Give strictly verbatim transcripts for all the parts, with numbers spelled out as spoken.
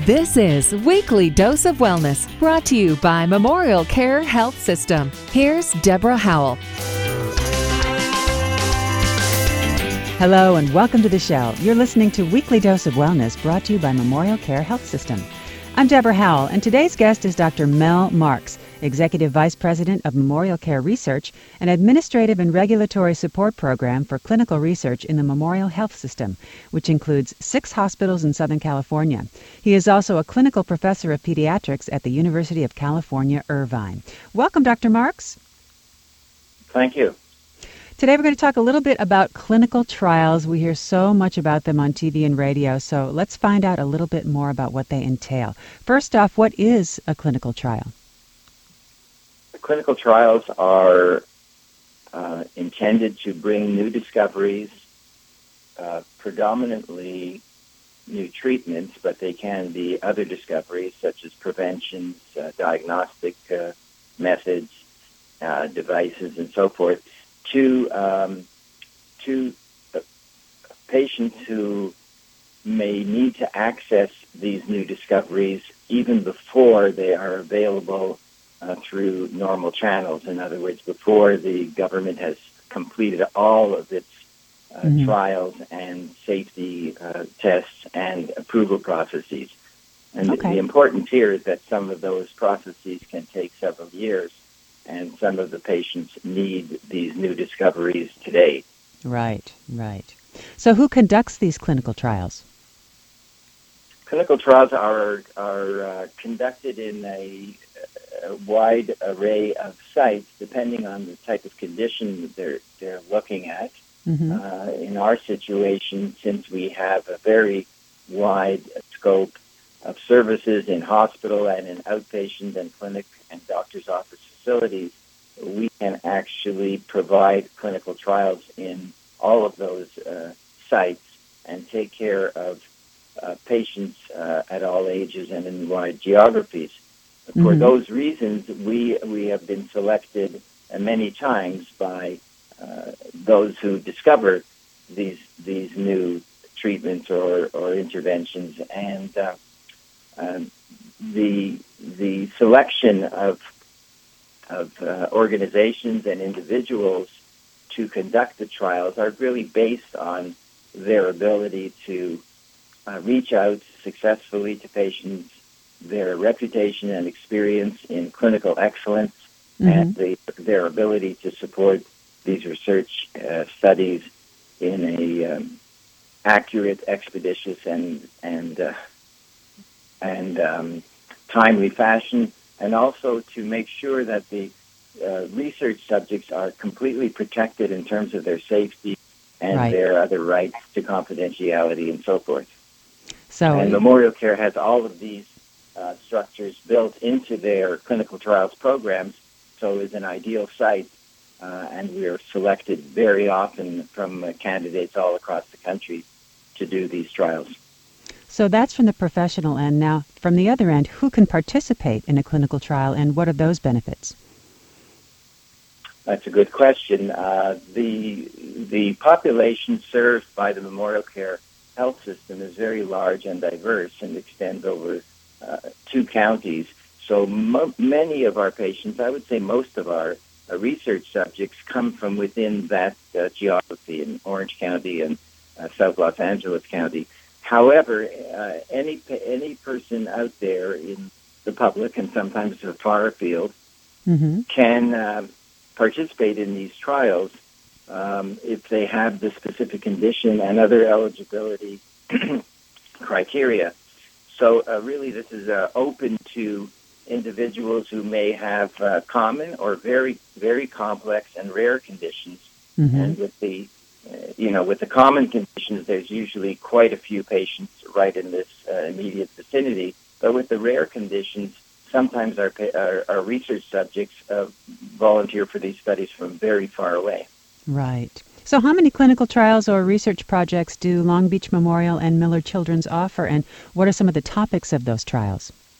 This is Weekly Dose of Wellness, brought to you by Memorial Care Health System. Here's Deborah Howell. Hello and welcome to the show. You're listening to Weekly Dose of Wellness, brought to you by Memorial Care Health System. I'm Deborah Howell, and today's guest is Doctor Mel Marks, Executive Vice President of Memorial Care Research, an administrative and regulatory support program for clinical research in the Memorial Health System, which includes six hospitals in Southern California. He is also a clinical professor of pediatrics at the University of California, Irvine. Welcome, Doctor Marks. Thank you. Today we're going to talk a little bit about clinical trials. We hear so much about them on T V and radio, so let's find out a little bit more about what they entail. First off, what is a clinical trial? Clinical trials are uh, intended to bring new discoveries, uh, predominantly new treatments, but they can be other discoveries such as preventions, uh, diagnostic uh, methods, uh, devices, and so forth, to um, to uh, patients who may need to access these new discoveries even before they are available uh, through normal channels. In other words, before the government has completed all of its uh, mm-hmm. trials and safety uh, tests and approval processes. And okay. the importance here is that some of those processes can take several years, and some of the patients need these new discoveries today. Right, right. So who conducts these clinical trials? Clinical trials are are uh, conducted in a, a wide array of sites, depending on the type of condition that they're, they're looking at. Mm-hmm. Uh, in our situation, since we have a very wide scope of services in hospital and in outpatient and clinic and doctor's office facilities, we can actually provide clinical trials in all of those uh, sites and take care of uh, patients uh, at all ages and in wide geographies. Mm-hmm. For those reasons, we we have been selected uh, many times by uh, those who discover these these new treatments or, or interventions, and uh, um, the the selection of of uh, organizations and individuals to conduct the trials are really based on their ability to uh, reach out successfully to patients, their reputation and experience in clinical excellence, mm-hmm. and the, their ability to support these research uh, studies in a um, accurate, expeditious, and and uh, and um, timely fashion, and also to make sure that the uh, research subjects are completely protected in terms of their safety and right. their other rights to confidentiality and so forth. So, and Memorial Care has all of these uh, structures built into their clinical trials programs, so it's an ideal site, uh, and we are selected very often from uh, candidates all across the country to do these trials. So that's from the professional end. Now, from the other end, who can participate in a clinical trial, and what are those benefits? That's a good question. Uh, the the population served by the Memorial Care Health System is very large and diverse and extends over uh, two counties. So mo- many of our patients, I would say most of our uh, research subjects, come from within that uh, geography in Orange County and uh, South Los Angeles County. However, uh, any any person out there in the public, and sometimes far afield, mm-hmm. can uh, participate in these trials um, if they have the specific condition and other eligibility criteria. So uh, really this is uh, open to individuals who may have uh, common or very, very complex and rare conditions. Mm-hmm. And with the Uh, you know, with the common conditions, there's usually quite a few patients right in this uh, immediate vicinity. But with the rare conditions, sometimes our our, our research subjects uh, volunteer for these studies from very far away. Right. So how many clinical trials or research projects do Long Beach Memorial and Miller Children's offer, and what are some of the topics of those trials?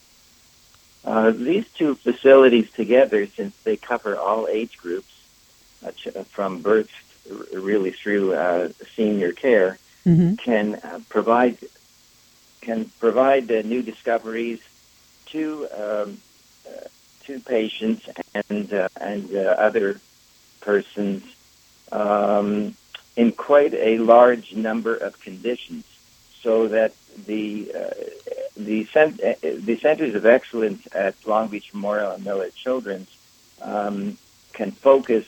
Uh, these two facilities together, since they cover all age groups, uh, from birth really through uh, senior care, mm-hmm. can uh, provide can provide uh, new discoveries to um, uh, to patients and uh, and uh, other persons um, in quite a large number of conditions, so that the uh, the, cent- uh, the centers of excellence at Long Beach Memorial and Miller Children's um, can focus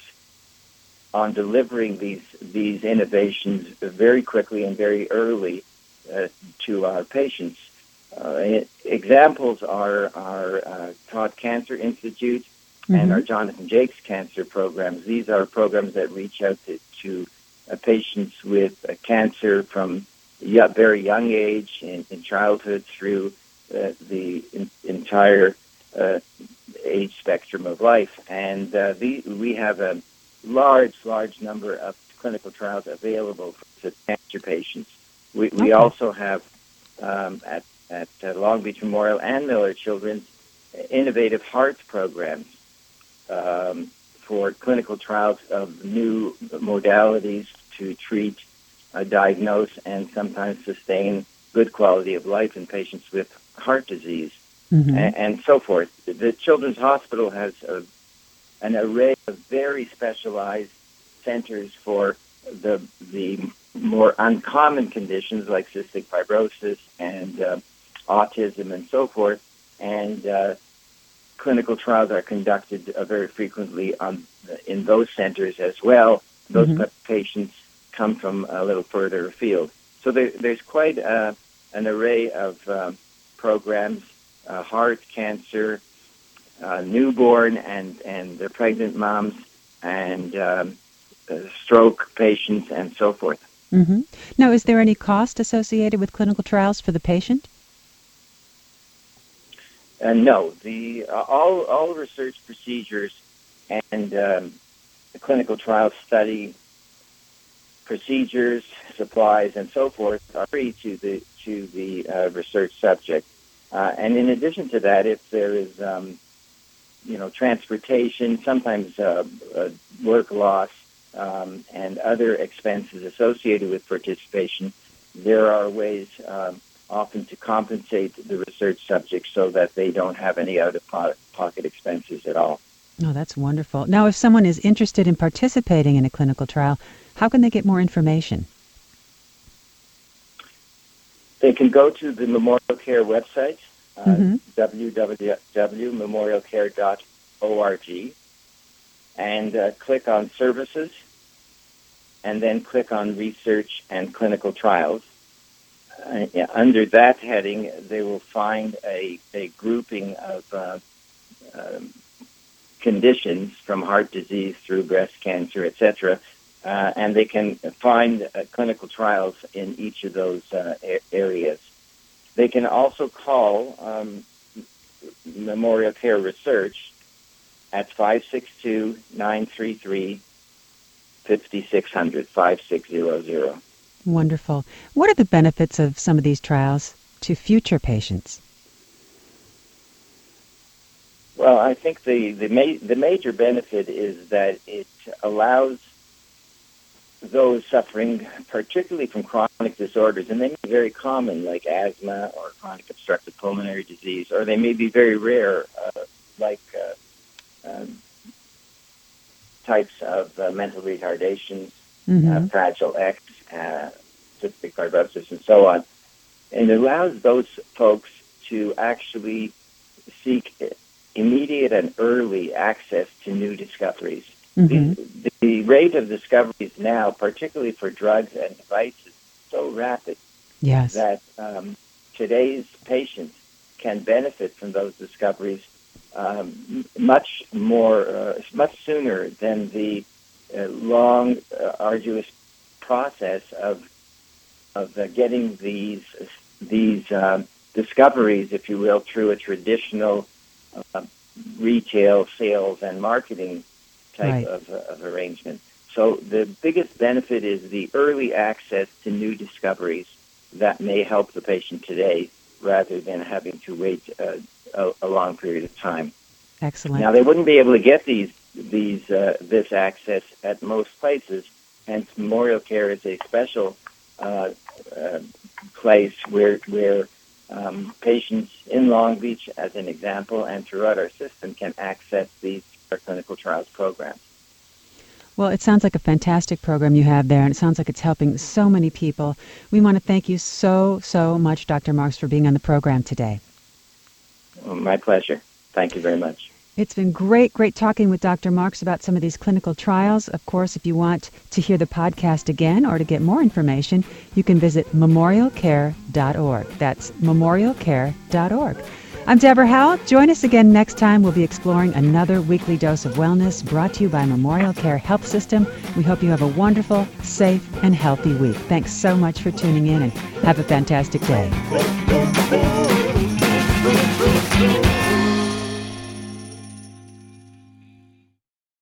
on delivering these these innovations very quickly and very early uh, to our patients. Uh, examples are our uh, Todd Cancer Institute mm-hmm. and our Jonathan Jakes Cancer programs. These are programs that reach out to, to uh, patients with uh, cancer from a very young age, in, in childhood, through uh, the in, entire uh, age spectrum of life. And uh, the, we have a large, large number of clinical trials available for cancer patients. We, we okay. also have um, at at uh, Long Beach Memorial and Miller Children's innovative heart programs um, for clinical trials of new modalities to treat, uh, diagnose, and sometimes sustain good quality of life in patients with heart disease mm-hmm. and, and so forth. The Children's Hospital has a, an array of very specialized centers for the the more uncommon conditions like cystic fibrosis and uh, autism and so forth, and uh, clinical trials are conducted uh, very frequently on, in those centers as well. Those mm-hmm. patients come from a little further afield. So there, there's quite uh, an array of uh, programs, uh, heart cancer, uh, newborn and, and the pregnant moms, and um, uh, stroke patients, and so forth. Mm-hmm. Now, is there any cost associated with clinical trials for the patient? Uh, no, the uh, all all research procedures and um, the clinical trial study procedures, supplies, and so forth are free to the to the uh, research subject. Uh, and in addition to that, if there is um, you know transportation, sometimes uh, uh, work loss, um, and other expenses associated with participation, there are ways. Um, often to compensate the research subjects so that they don't have any out-of-pocket expenses at all. Oh, that's wonderful. Now, if someone is interested in participating in a clinical trial, how can they get more information? They can go to the Memorial Care website, uh, mm-hmm. w w w dot memorial care dot org, and uh, click on Services, and then click on Research and Clinical Trials. Uh, under that heading, they will find a, a grouping of uh, um, conditions from heart disease through breast cancer, et cetera, uh, and they can find uh, clinical trials in each of those uh, a- areas. They can also call um, Memorial Care Research at five six two, nine three three, five six zero zero, five six zero zero. Wonderful. What are the benefits of some of these trials to future patients? Well, I think the the, ma- the major benefit is that it allows those suffering, particularly from chronic disorders, and they may be very common, like asthma or chronic obstructive pulmonary disease, or they may be very rare, uh, like uh, um, types of uh, mental retardation, mm-hmm. uh, Fragile X, uh, cystic fibrosis, and so on. And it allows those folks to actually seek immediate and early access to new discoveries. Mm-hmm. The, the rate of discoveries now, particularly for drugs and devices, is so rapid yes. that um, today's patients can benefit from those discoveries um, much more, uh, much sooner than the uh, long, uh, arduous process of of uh, getting these these uh, discoveries, if you will, through a traditional uh, retail sales and marketing type right. of, uh, of arrangement. So the biggest benefit is the early access to new discoveries that may help the patient today, rather than having to wait uh, a, a long period of time. Excellent. Now, they wouldn't be able to get these these uh, this access at most places. Hence, Memorial Care is a special uh, uh, place where where um, patients in Long Beach, as an example, and throughout our system can access these our clinical trials programs. Well, it sounds like a fantastic program you have there, and it sounds like it's helping so many people. We want to thank you so, so much, Doctor Marks, for being on the program today. Well, my pleasure. Thank you very much. It's been great, great talking with Doctor Marks about some of these clinical trials. Of course, if you want to hear the podcast again or to get more information, you can visit memorial care dot org. That's memorial care dot org. I'm Deborah Howell. Join us again next time. We'll be exploring another weekly dose of wellness brought to you by Memorial Care Health System. We hope you have a wonderful, safe, and healthy week. Thanks so much for tuning in, and have a fantastic day.